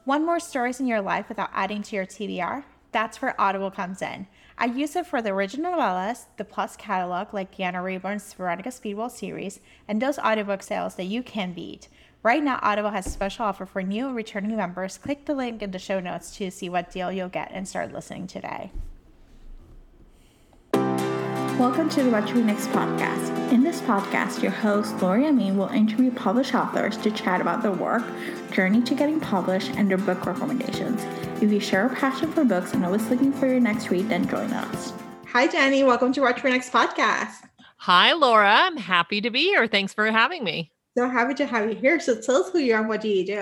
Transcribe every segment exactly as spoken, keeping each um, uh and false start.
Want more stories in your life without adding to your T B R? That's where Audible comes in. I use it for the original novellas, the Plus catalog like Deanna Rayburn's Veronica Speedwell series, and those audiobook sales that you can beat. Right now, Audible has a special offer for new and returning members. Click the link in the show notes to see what deal you'll get and start listening today. Welcome to the What to Read Next podcast. In this podcast, your host, Lori Amin, will interview published authors to chat about their work, journey to getting published, and their book recommendations. If you share a passion for books and always looking for your next read, then join us. Hi, Jenny. Welcome to What to Read Next podcast. Hi, Laura. I'm happy to be here. Thanks for having me. So happy to have you here. So tell us who you are and what do you do?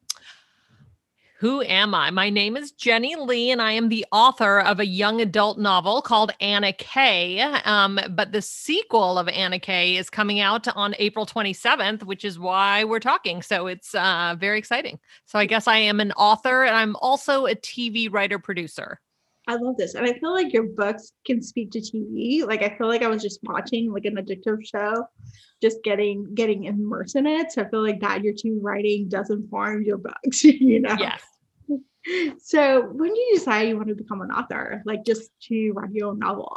Who am I? My name is Jenny Lee, and I am the author of a young adult novel called Anna Kay. Um, but the sequel of Anna Kay is coming out on April twenty-seventh, which is why we're talking. So it's uh, very exciting. So I guess I am an author, and I'm also a T V writer producer. I love this. And I feel like your books can speak to T V. Like, I feel like I was just watching like an addictive show, just getting getting immersed in it. So I feel like that your T V writing does inform your books, you know? Yes. So when did you decide you want to become an author, like just to write your own novel?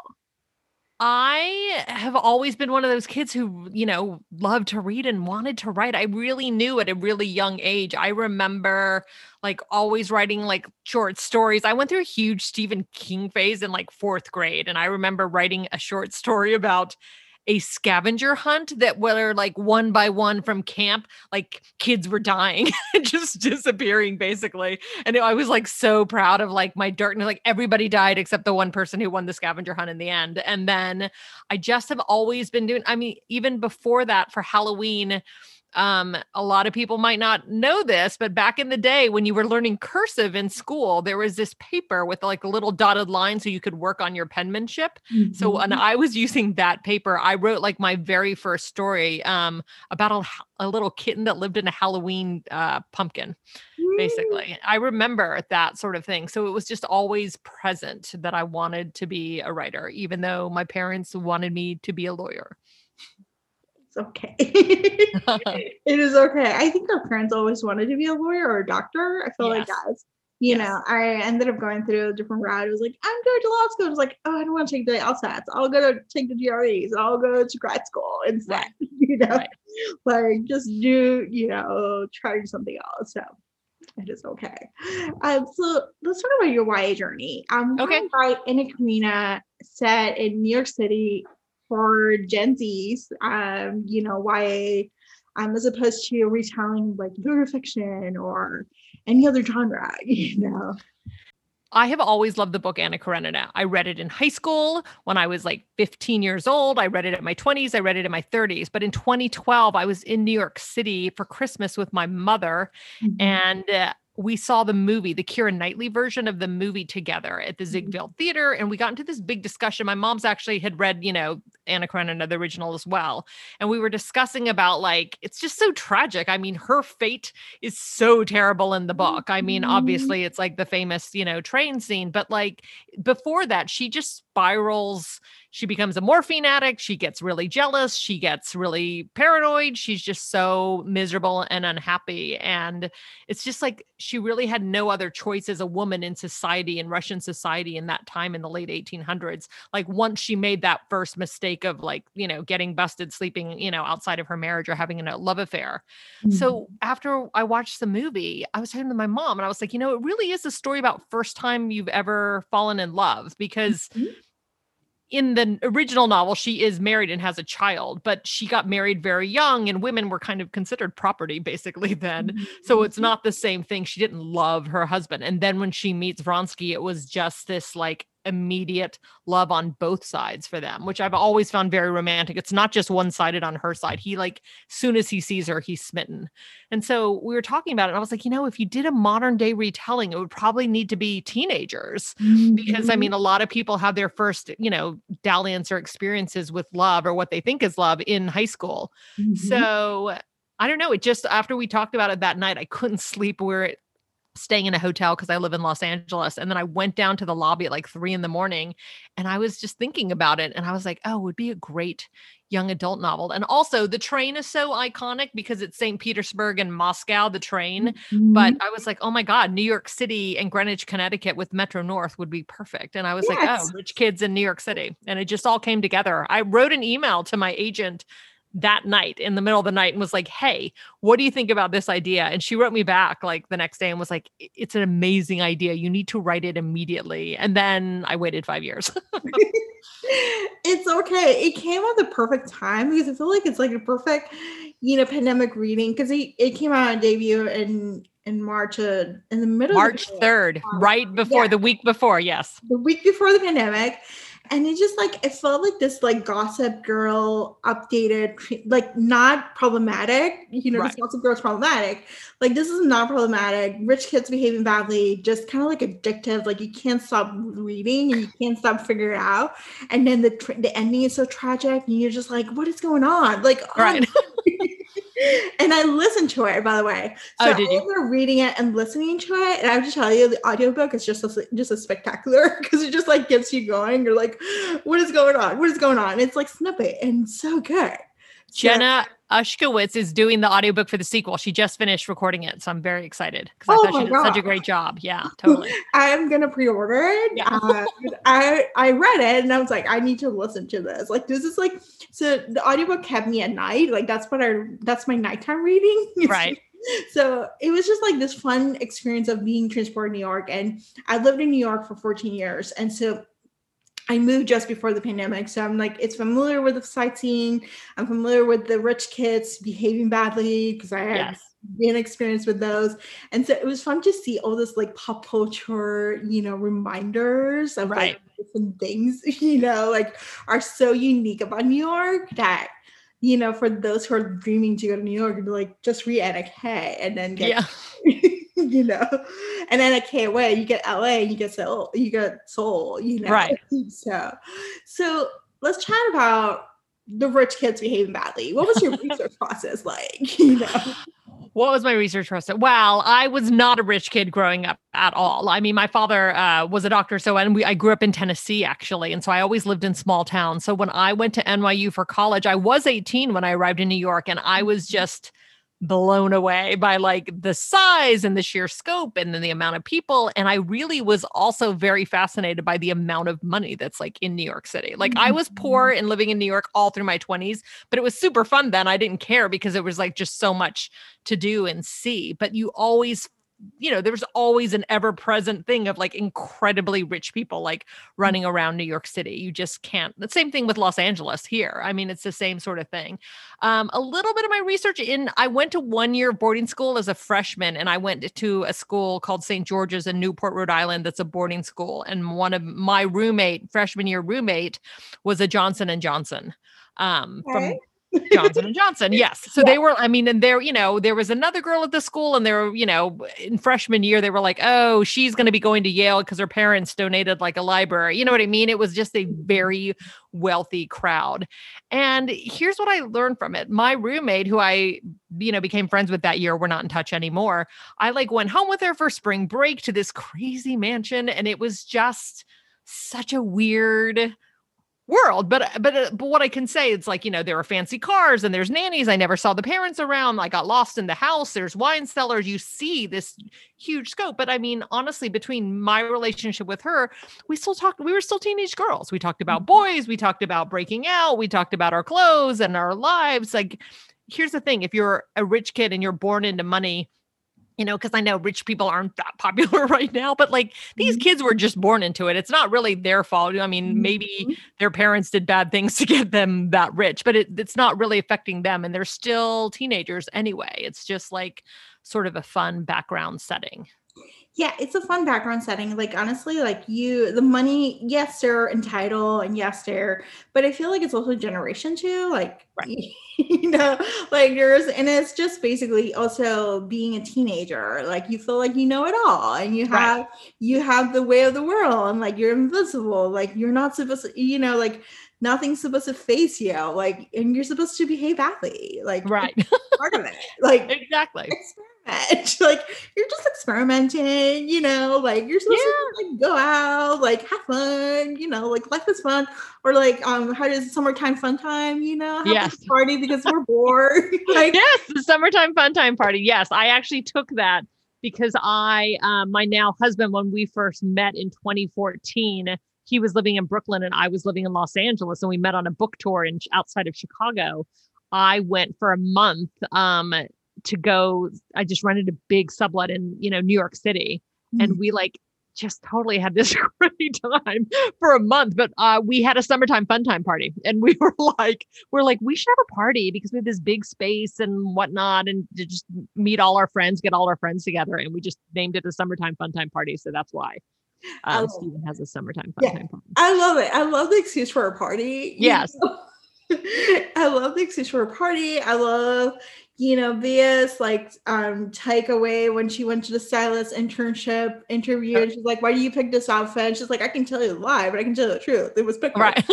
I have always been one of those kids who, you know, loved to read and wanted to write. I really knew at a really young age. I remember like always writing like short stories. I went through a huge Stephen King phase in like fourth grade. And I remember writing a short story about a scavenger hunt that were like one by one from camp, like kids were dying, just disappearing basically. And I was like so proud of like my darkness, like everybody died except the one person who won the scavenger hunt in the end. And then I just have always been doing, I mean, even before that for Halloween, Um, a lot of people might not know this, but back in the day when you were learning cursive in school, there was this paper with like a little dotted line so you could work on your penmanship. Mm-hmm. So when I was using that paper, I wrote like my very first story um, about a, a little kitten that lived in a Halloween uh, pumpkin, basically. I remember that sort of thing. So it was just always present that I wanted to be a writer, even though my parents wanted me to be a lawyer. Okay. It is okay. I think our parents always wanted to be a lawyer or a doctor. I feel yes. like guys, you yes. know, I ended up going through a different route. It was like, I'm going to law school. I was like, oh, I don't want to take the LSATs. I'll go to take the G R Es. I'll go to grad school instead, right. you know, right. like just do, you know, try to do something else. So it is okay. Um, so let's talk about your Y A journey. I'm okay. going to write Anna Karenina set in New York City for Gen Zs, um, you know, Y A, um, as opposed to retelling like literary fiction or any other genre, you know. I have always loved the book Anna Karenina. I read it in high school when I was like fifteen years old. I read it in my twenties. I read it in my thirties. But in twenty twelve, I was in New York City for Christmas with my mother, mm-hmm. and uh, we saw the movie, the Keira Knightley version of the movie together at the Ziegfeld Theater. And we got into this big discussion. My mom's actually had read, you know, Anna Karenina, the original as well. And we were discussing about like, it's just so tragic. I mean, her fate is so terrible in the book. I mean, obviously it's like the famous, you know, train scene, but like before that, she just spirals. She becomes a morphine addict. She gets really jealous. She gets really paranoid. She's just so miserable and unhappy. And it's just like, she really had no other choice as a woman in society, in Russian society in that time in the late eighteen hundreds. Like once she made that first mistake of like, you know, getting busted, sleeping, you know, outside of her marriage or having a love affair. Mm-hmm. So after I watched the movie, I was talking to my mom and I was like, you know, it really is a story about first time you've ever fallen in love because mm-hmm. in the original novel, she is married and has a child, but she got married very young and women were kind of considered property basically then. Mm-hmm. So it's not the same thing. She didn't love her husband. And then when she meets Vronsky, it was just this like immediate love on both sides for them, which I've always found very romantic. It's not just one-sided on her side. He like, soon as he sees her, he's smitten. And so we were talking about it and I was like, you know, if you did a modern day retelling, it would probably need to be teenagers mm-hmm. because I mean, a lot of people have their first, you know, dalliance or experiences with love or what they think is love in high school. Mm-hmm. So I don't know. It just, after we talked about it that night, I couldn't sleep where it staying in a hotel because I live in Los Angeles. And then I went down to the lobby at like three in the morning and I was just thinking about it. And I was like, oh, it would be a great young adult novel. And also the train is so iconic because it's Saint Petersburg and Moscow, the train. Mhm. But I was like, oh my God, New York City and Greenwich, Connecticut with Metro North would be perfect. And I was like, Yes. oh, rich kids in New York City. And it just all came together. I wrote an email to my agent that night in the middle of the night and was like, hey, what do you think about this idea? And she wrote me back like the next day and was like, it's an amazing idea. You need to write it immediately. And then I waited five years. It's okay. It came at the perfect time because I feel like it's like a perfect, you know, pandemic reading because it, it came out on debut in in March, uh, in the middle March of the third, right before yeah. the week before. Yes. The week before the pandemic. And it just like, it felt like this like Gossip Girl updated, like not problematic, you know, Right. this Gossip Girl is problematic. Like this is not problematic. Rich kids behaving badly, just kind of like addictive. Like you can't stop reading and you can't stop figuring it out. And then the tr- the ending is so tragic and you're just like, what is going on? Like, oh, Right. and I listened to it, by the way. So Oh, did you? I remember reading it and listening to it. And I have to tell you, the audiobook is just a, just a spectacular because it just like gets you going. You're like, what is going on? What is going on? And it's like snippet and so good. Jenna Ushkowitz is doing the audiobook for the sequel. She just finished recording it. So I'm very excited because I Oh thought my she did such God. a great job. Yeah, totally. I'm going to pre-order it. Yeah. uh, I, I read it and I was like, I need to listen to this. Like, this is like, so the audiobook kept me at night. Like that's what I, that's my nighttime reading. Right. So it was just like this fun experience of being transported to New York. And I lived in New York for fourteen years. And so I moved just before the pandemic. So I'm like, it's familiar with the sightseeing. I'm familiar with the rich kids behaving badly because I had Yes. been experienced with those. And so it was fun to see all this like pop culture, you know, reminders of Right. like different things, you know, like are so unique about New York that, you know, for those who are dreaming to go to New York, you'd be like, just read Anna Kay and then get, Yeah. you know, and then Anna Kay away, you get L A, you get Seoul, you get Seoul, you know. Right. So, so let's chat about the rich kids behaving badly. What was your research process like? You know. What was my research process? Well, I was not a rich kid growing up at all. I mean, my father uh, was a doctor, so and we I grew up in Tennessee actually, and so I always lived in small towns. So when I went to N Y U for college, I was eighteen when I arrived in New York, and I was just blown away by like the size and the sheer scope and then the amount of people. And I really was also very fascinated by the amount of money that's like in New York City. Like I was poor and living in New York all through my twenties, but it was super fun then. I didn't care because it was like just so much to do and see. But you always, you know, there's always an ever-present thing of like incredibly rich people like running around New York City. You just can't. The same thing with Los Angeles here. I mean, it's the same sort of thing. Um, a little bit of my research in, I went to one year of boarding school as a freshman, and I went to a school called Saint George's in Newport, Rhode Island. That's a boarding school. And one of my roommate, freshman year roommate, was a Johnson and Johnson um, Okay. from Johnson and Johnson. Yes. So Yeah. they were, I mean, and there, you know, there was another girl at the school and they were, you know, in freshman year, they were like, oh, she's going to be going to Yale because her parents donated like a library. You know what I mean? It was just a very wealthy crowd. And here's what I learned from it. My roommate, who I, you know, became friends with that year, we're not in touch anymore. I like went home with her for spring break to this crazy mansion. And it was just such a weird world. But but uh, but what I can say, it's like, you know, there are fancy cars and there's nannies. I never saw the parents around. I got lost in the house. There's wine cellars. You see this huge scope. But I mean, honestly, between my relationship with her, we still talked, we were still teenage girls. We talked about boys, we talked about breaking out, we talked about our clothes and our lives. Like, here's the thing, if you're a rich kid and you're born into money, you know, because I know rich people aren't that popular right now, but like these kids were just born into it. It's not really their fault. I mean, maybe their parents did bad things to get them that rich, but it, it's not really affecting them. And they're still teenagers anyway. It's just like sort of a fun background setting. Yeah, it's a fun background setting. Like, honestly, like you, the money, yes, they're entitled and yes, they're, but I feel like it's also generation too. Like, Right. you know, like there's, and it's just basically also being a teenager. Like, you feel like you know it all and you have, Right. you have the way of the world and like you're invisible. Like, you're not supposed to, you know, like nothing's supposed to face you. Like, and you're supposed to behave badly. Like, Right. it's part of it. Like, Exactly. it's edge. Like you're just experimenting, you know, like you're supposed Yeah. to like go out, like have fun, you know, like life is fun. Or like um how does summertime fun time, you know, have Yes. a party because we're bored. Like Yes, the summertime fun time party. Yes, I actually took that because I, um, my now husband, when we first met in twenty fourteen, he was living in Brooklyn and I was living in Los Angeles, and we met on a book tour in outside of Chicago. I went for a month um, to go. I just rented a big sublet in, you know, New York City, and we like just totally had this great time for a month. But uh, we had a summertime fun time party, and we were like, we're like, we should have a party because we have this big space and whatnot, and to just meet all our friends, get all our friends together, and we just named it a summertime fun time party. So that's why um, Stephen has a summertime fun yeah, time party. I love it. I love the excuse for a party. Yes. You know? I love the excuse for a party. I love, you know, Via's like um takeaway when she went to the stylist internship interview, and she's like, "Why do you pick this outfit?" And she's like, "I can tell you the lie, but I can tell you the truth. It was picked right."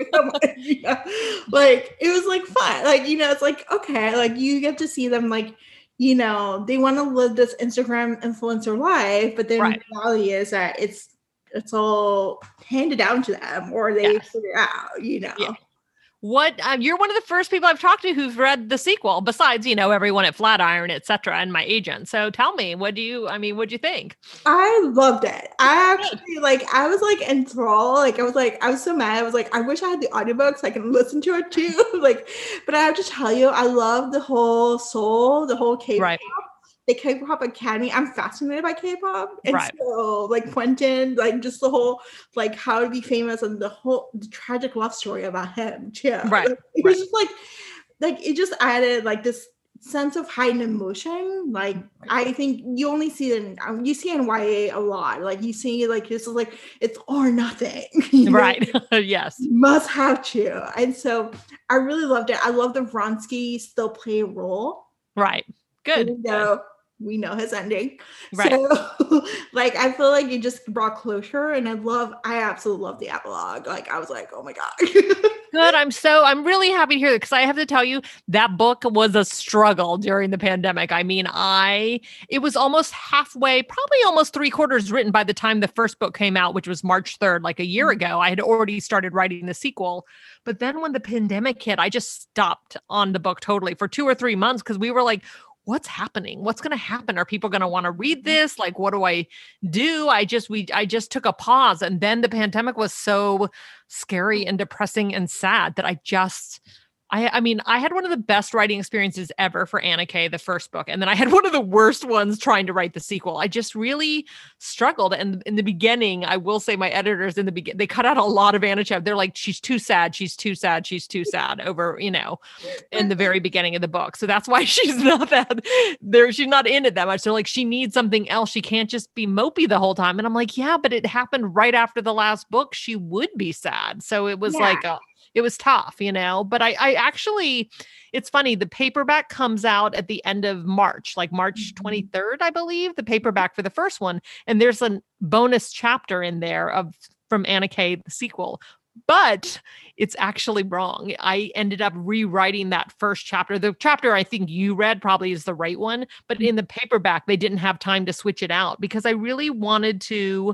you know? Like it was like fun. Like you know, it's like okay, like you get to see them like. You know, they want to live this Instagram influencer life, but then right. the reality is that it's it's all handed down to them, or they yes. figure out. You know. Yeah. What um, you're one of the first people I've talked to who've read the sequel, besides, you know, everyone at Flatiron, et cetera, and my agent. So tell me, what do you, I mean, what do you think? I loved it. I actually like, I was like enthralled. Like, I was like, I was so mad. I was like, I wish I had the audiobook so I can listen to it too. Like, but I have to tell you, I love the whole soul, the whole K-pop. Right. The K-pop Academy. I'm fascinated by K-pop, and right. so like Quentin, like just the whole like how to be famous and the whole the tragic love story about him too. Right, like, it right. was just like like it just added like this sense of heightened emotion. Like I think you only see it in um, you see it in Y A a lot. Like you see like this is like it's or nothing. Right. Yes. You must have to. And so I really loved it. I love that Vronsky still play a role. Right. Good. Even though we know his ending. Right. So like I feel like it just brought closure, and I love I absolutely love the epilogue. Like I was like, oh my God. Good. I'm so I'm really happy to hear that, because I have to tell you that book was a struggle during the pandemic. I mean, I it was almost halfway, probably almost three quarters written by the time the first book came out, which was March third, like a year mm-hmm. ago. I had already started writing the sequel. But then when the pandemic hit, I just stopped on the book totally for two or three months because we were like, what's happening? What's going to happen? Are people going to want to read this? Like, what do I do? I just, we, I just took a pause. And then the pandemic was so scary and depressing and sad that I just, I, I mean, I had one of the best writing experiences ever for Anna Kay, the first book. And then I had one of the worst ones trying to write the sequel. I just really struggled. And in the beginning, I will say my editors in the beginning, they cut out a lot of Anna Kay. They're like, she's too sad. She's too sad. She's too sad over, you know, in the very beginning of the book. So that's why she's not that there. She's not in it that much. So like, she needs something else. She can't just be mopey the whole time. And I'm like, yeah, but it happened right after the last book. She would be sad. So it was yeah. like, a, it was tough, you know, but I, I actually, it's funny. The paperback comes out at the end of March, like March twenty-third, I believe, the paperback for the first one. And there's a bonus chapter in there of from Anna Kay, the sequel, but it's actually wrong. I ended up rewriting that first chapter. The chapter I think you read probably is the right one, but in the paperback, they didn't have time to switch it out because I really wanted to,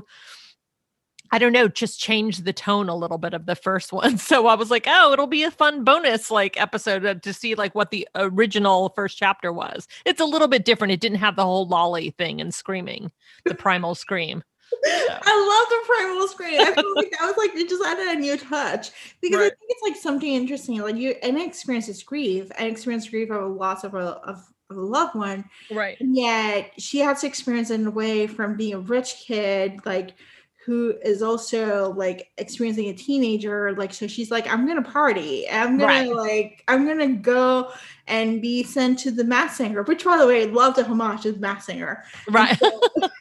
I don't know, just change the tone a little bit of the first one. So I was like, oh, it'll be a fun bonus like episode to see like what the original first chapter was. It's a little bit different. It didn't have the whole lolly thing and screaming, the primal scream. So. I love the primal scream. I feel like that was like, it just added a new touch because right. I think it's like something interesting. Like you, and I experienced grief. I experienced grief of a loss of a, of of a loved one. Right. And yet she had to experience it in a way from being a rich kid, like, who is also like experiencing a teenager. Like, so she's like, I'm going to party. I'm going right. to like, I'm going to go and be sent to the Masked Singer, which by the way, I love the homage to the Masked Singer. Right. So,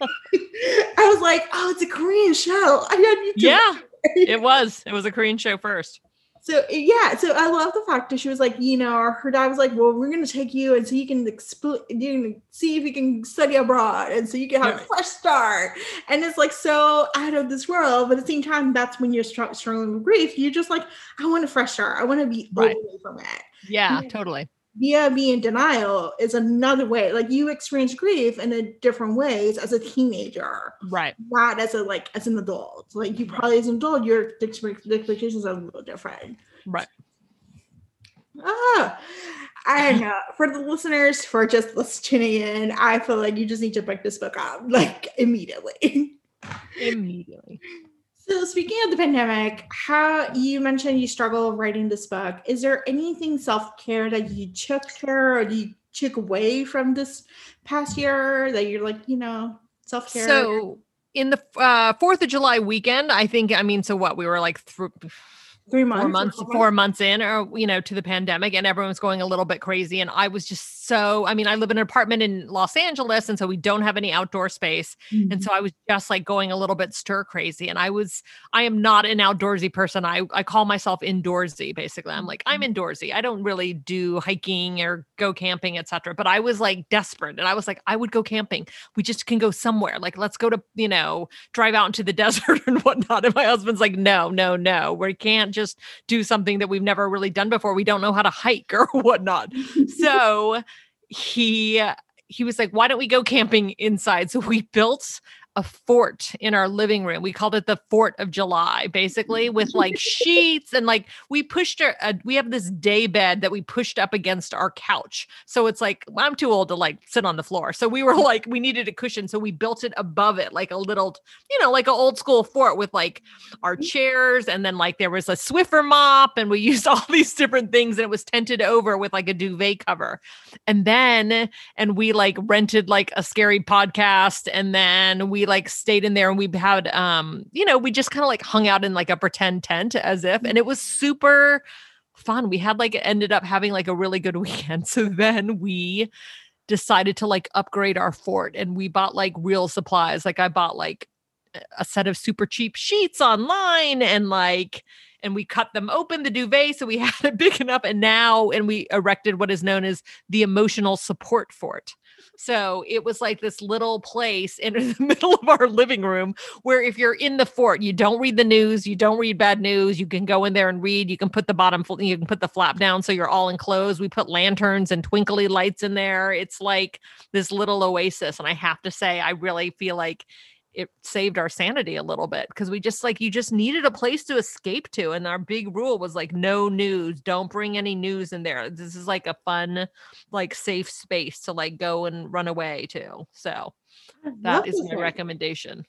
I was like, oh, it's a Korean show. I had yeah, it was. It was a Korean show first. So yeah, so I love the fact that she was like, you know, her dad was like, well, we're going to take you and so you can expl- you can see if you can study abroad and so you can have right. a fresh start. And it's like so out of this world, but at the same time, that's when you're str- struggling with grief. You're just like, I want a fresh start. I want to be right. away from it. Yeah, and, totally. via being denial is another way. Like you experience grief in a different ways as a teenager, right? Not as a like as an adult. Like you probably as an adult, your expectations are a little different, right? Ah, I don't know. For the listeners, for just tuning in, I feel like you just need to pick this book up like immediately. Immediately. So speaking of the pandemic, how you mentioned you struggle writing this book. Is there anything self-care that you took care or you took away from this past year that you're like, you know, self-care? So in the uh, fourth of July weekend, I think, I mean, so what, we were like th- three months, four months, four months in, or, you know, to the pandemic, and everyone's going a little bit crazy. And I was just so, I mean, I live in an apartment in Los Angeles, and so we don't have any outdoor space. Mm-hmm. And so I was just like going a little bit stir crazy. And I was, I am not an outdoorsy person. I, I call myself indoorsy, basically. I'm like, I'm indoorsy. I don't really do hiking or go camping, et cetera. But I was like desperate. And I was like, I would go camping. We just can go somewhere. Like, let's go to, you know, drive out into the desert and whatnot. And my husband's like, no, no, no, we can't just do something that we've never really done before. We don't know how to hike or whatnot. So he, he was like, why don't we go camping inside? So we built a fort in our living room. We called it the Fort of July, basically, with like sheets and like we pushed our, uh, we have this day bed that we pushed up against our couch. So it's like, well, I'm too old to like sit on the floor. So we were like, we needed a cushion. So we built it above it, like a little, you know, like an old school fort with like our chairs. And then like there was a Swiffer mop and we used all these different things and it was tented over with like a duvet cover. And then, and we like rented like a scary podcast. And then we like stayed in there and we had, um, you know, we just kind of like hung out in like a pretend tent as if, and it was super fun. We had like, ended up having like a really good weekend. So then we decided to like upgrade our fort and we bought like real supplies. Like I bought like a set of super cheap sheets online and like, and we cut them open, the duvet. So we had it big enough and now, and we erected what is known as the emotional support fort. So it was like this little place in the middle of our living room where if you're in the fort, you don't read the news, you don't read bad news, you can go in there and read, you can put the bottom, you can put the flap down so you're all enclosed. We put lanterns and twinkly lights in there. It's like this little oasis. And I have to say, I really feel like it saved our sanity a little bit because we just like, you just needed a place to escape to. And our big rule was like, no news, don't bring any news in there. This is like a fun, like safe space to like go and run away to. So that is my idea. Recommendation.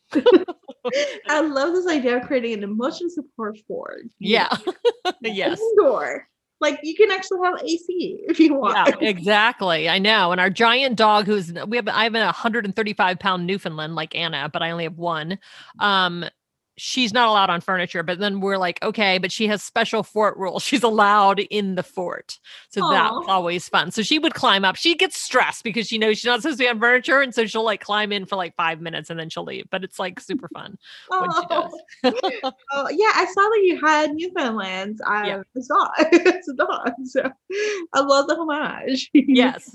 I love this idea of creating an emotion support fort. Yeah. Yes. Indoor. Like you can actually have A C if you want. Yeah, exactly. I know. And our giant dog, who's we have, I have a one hundred thirty-five pound Newfoundland like Anna, but I only have one. Um, she's not allowed on furniture, but then we're like, okay, but she has special fort rules. She's allowed in the fort. So Aww. That's always fun. So she would climb up. She gets stressed because she knows she's not supposed to be on furniture. And so she'll like climb in for like five minutes and then she'll leave. But it's like super fun when she does. Oh, yeah. I saw that you had Newfoundlands. I yeah. saw it. It's a dog. So I love the homage. Yes.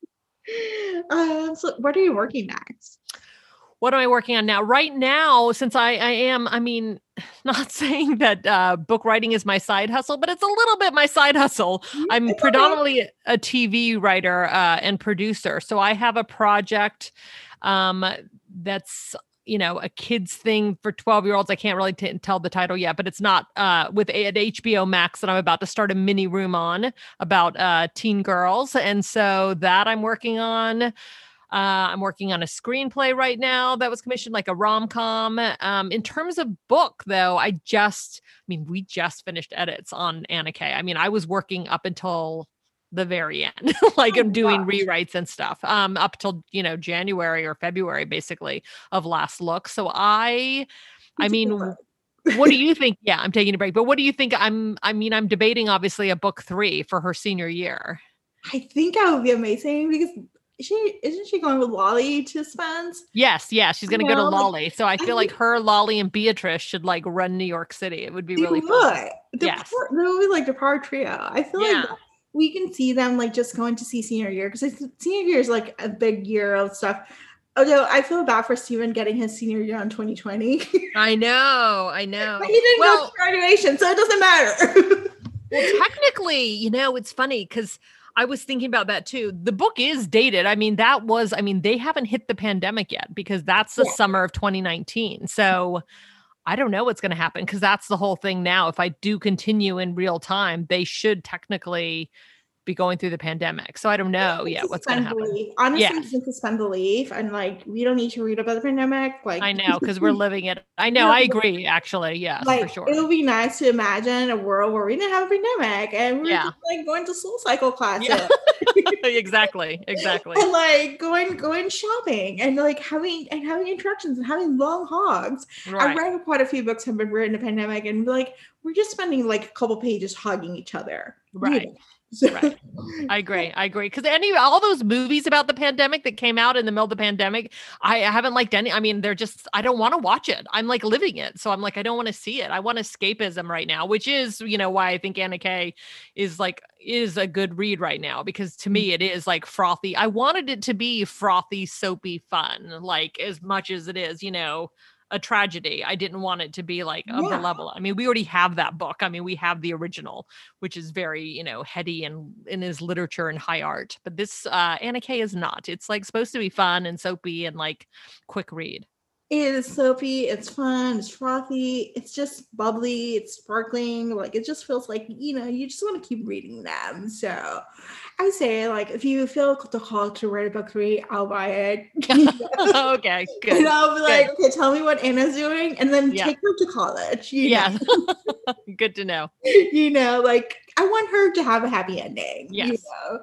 um, so what are you working next? What am I working on now? Right now, since I, I am, I mean, not saying that uh, book writing is my side hustle, but it's a little bit my side hustle. I'm it's predominantly okay. a T V writer uh, and producer. So I have a project um, that's, you know, a kid's thing for twelve year olds. I can't really t- tell the title yet, but it's not uh, with a- at H B O Max that I'm about to start a mini room on about uh, teen girls. And so that I'm working on. Uh, I'm working on a screenplay right now that was commissioned, like a rom-com. Um, in terms of book, though, I just, I mean, we just finished edits on Anna K. I mean, I was working up until the very end, like oh, I'm doing gosh. rewrites and stuff, um, up till, you know, January or February, basically, of Last Look. So I, I mean, what do you think? Yeah, I'm taking a break. But what do you think? I'm, I mean, I'm debating, obviously, a book three for her senior year. I think that would be amazing because she isn't she going with Lolly to Spence? Yes, yeah, she's gonna you go know, to Lolly. So I feel I like her, Lolly, and Beatrice should like run New York City. It would be really would. fun. The yes, power, they would be like the power trio. I feel yeah. like we can see them like just going to see senior year because senior year is like a big year of stuff. Although I feel bad for Steven getting his senior year in twenty twenty. I know, I know. But he didn't well, go to graduation, so it doesn't matter. Well, technically, you know, it's funny because I was thinking about that too. The book is dated. I mean, that was, I mean, they haven't hit the pandemic yet because that's the Yeah. summer of twenty nineteen. So I don't know what's going to happen because that's the whole thing now. If I do continue in real time, they should technically be going through the pandemic. So I don't know yet what's going to happen. Belief. Honestly, Yes. you can suspend belief and like we don't need to read about the pandemic. Like I know because we're living it. I know. I agree. Actually, yes, like for sure. it would be nice to imagine a world where we didn't have a pandemic and we we're Yeah. just like going to Soul Cycle classes. Yeah. exactly. Exactly. And like going going shopping and like having and having interactions and having long hogs. Right. I read quite a few books have been written in the pandemic and like we're just spending like a couple pages hugging each other. Right. You know? So, right. I agree. I agree. Because any all those movies about the pandemic that came out in the middle of the pandemic, I, I haven't liked any. I mean, they're just I don't want to watch it. I'm like living it, so I'm like I don't want to see it. I want escapism right now, which is you know why I think Anna Kay is like is a good read right now because to me it is like frothy. I wanted it to be frothy, soapy fun, like as much as it is, you know. A tragedy. I didn't want it to be like of yeah. the level. I mean, we already have that book. I mean, we have the original, which is very, you know, heady and in his literature and high art. But this uh Anna Kay is not. It's like supposed to be fun and soapy and like quick read. It is soapy, it's fun, it's frothy, it's just bubbly, it's sparkling. Like it just feels like, you know, you just want to keep reading them. So I say, like, if you feel the call to write a book three, I'll buy it. okay, good. And I'll be good. like, okay, tell me what Anna's doing, and then yeah. take her to college. You yeah. know? Good to know. You know, like I want her to have a happy ending. Yes. You know?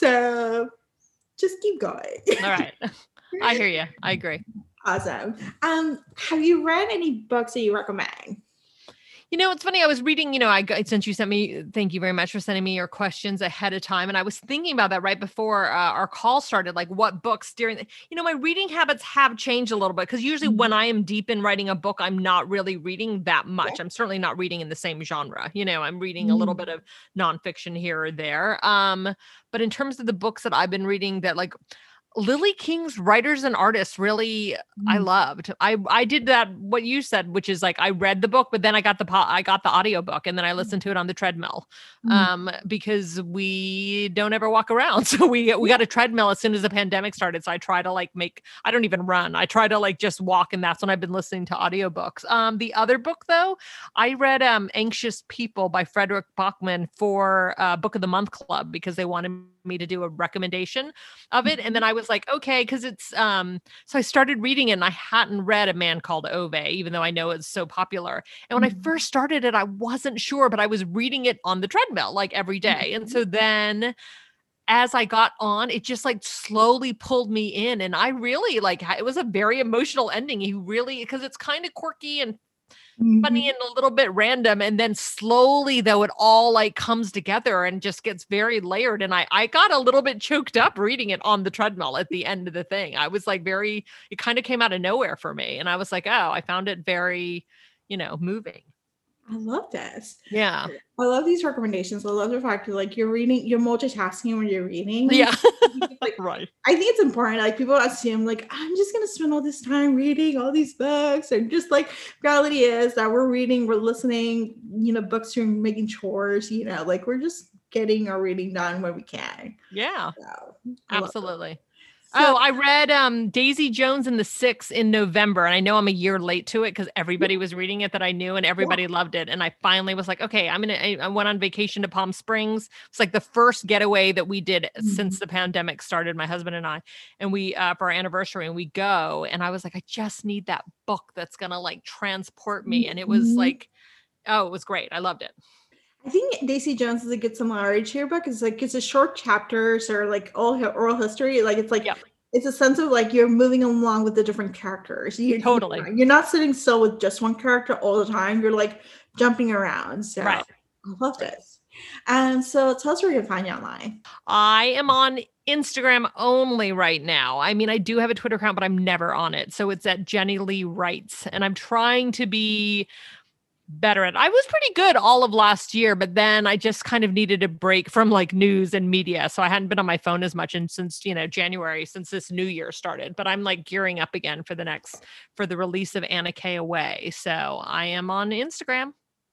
So just keep going. All right. I hear you. I agree. Awesome. Um, have you read any books that you recommend? You know, it's funny. I was reading, you know, I got, since you sent me, thank you very much for sending me your questions ahead of time. And I was thinking about that right before uh, our call started, like what books during, the, you know, my reading habits have changed a little bit because usually mm-hmm. when I am deep in writing a book, I'm not really reading that much. Yeah. I'm certainly not reading in the same genre. You know, I'm reading mm-hmm. a little bit of nonfiction here or there. Um, but in terms of the books that I've been reading that like, Lily King's Writers and Artists really mm. I loved. I I did that what you said, which is like I read the book, but then I got the po- I got the audiobook and then I listened to it on the treadmill. Mm. Um, because we don't ever walk around. So we we got a treadmill as soon as the pandemic started. So I try to like make I don't even run. I try to like just walk, and that's when I've been listening to audiobooks. Um, the other book though, I read um Anxious People by Frederick Bachman for uh Book of the Month Club because they wanted me to do a recommendation of it. And then I was like, okay, because it's um so I started reading it and I hadn't read A Man Called Ove, even though I know it's so popular. And when mm-hmm. I first started it, I wasn't sure, but I was reading it on the treadmill like every day. Mm-hmm. And so then as I got on, it just like slowly pulled me in. And I really like it was a very emotional ending. He really because it's kind of quirky and Mm-hmm. funny and a little bit random. And then slowly though, it all like comes together and just gets very layered. And I, I got a little bit choked up reading it on the treadmill at the end of the thing. I was like very, it kind of came out of nowhere for me. And I was like, oh, I found it very, you know, moving. I love this. Yeah. I love these recommendations. I love the fact that like you're reading, you're multitasking when you're reading. Yeah. like, right. I think it's important. Like people assume like, I'm just going to spend all this time reading all these books. And just like reality is that we're reading, we're listening, you know, books during making chores, you know, like we're just getting our reading done when we can. Yeah, so, absolutely. So, oh, I read um, Daisy Jones and the Six in November, and I know I'm a year late to it because everybody was reading it that I knew, and everybody yeah. loved it. And I finally was like, okay, I'm gonna. I went on vacation to Palm Springs. It's like the first getaway that we did mm-hmm. since the pandemic started. My husband and I, and we uh, for our anniversary, and we go. And I was like, I just need that book that's gonna like transport me. And it was mm-hmm. like, oh, it was great. I loved it. I think Daisy Jones is a good similarity to your book. It's like it's a short chapters or like all oral history. Like it's like yep. it's a sense of like you're moving along with the different characters. You, totally. You're, you're not sitting still with just one character all the time. You're like jumping around. So right. I love this. And so tell us where you can find you online. I am on Instagram only right now. I mean, I do have a Twitter account, but I'm never on it. So it's at Jenny Lee Writes, and I'm trying to be better at. I was pretty good all of last year, but then I just kind of needed a break from like news and media. So I hadn't been on my phone as much and since, you know, January, since this new year started, but I'm like gearing up again for the next, for the release of Anna Kay Away. So I am on Instagram.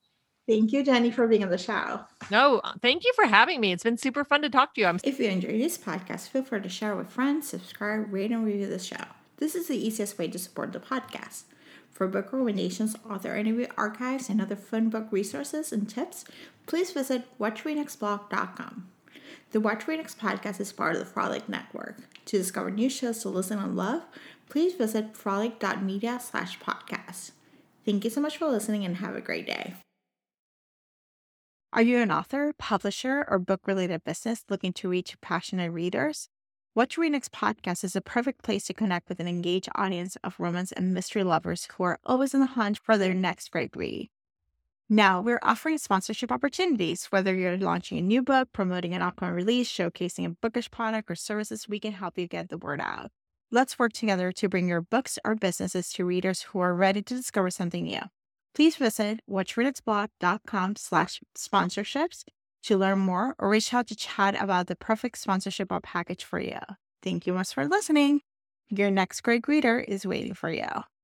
Thank you, Jenny, for being on the show. No, thank you for having me. It's been super fun to talk to you. I'm- if you enjoyed this podcast, feel free to share with friends, subscribe, rate, and review the show. This is the easiest way to support the podcast. For book recommendations, author interview archives, and other fun book resources and tips, please visit watch read next blog dot com. The Watch Read Next podcast is part of the Frolic Network. To discover new shows to listen and love, please visit frolic dot media slash podcast. Thank you so much for listening and have a great day. Are you an author, publisher, or book-related business looking to reach passionate readers? Watch Read Next podcast is a perfect place to connect with an engaged audience of romance and mystery lovers who are always on the hunt for their next great read. Now, we're offering sponsorship opportunities. Whether you're launching a new book, promoting an upcoming release, showcasing a bookish product or services, we can help you get the word out. Let's work together to bring your books or businesses to readers who are ready to discover something new. Please visit watch read next blog dot com slash sponsorships to learn more or reach out to chat about the perfect sponsorship or package for you. Thank you much for listening. Your next great reader is waiting for you.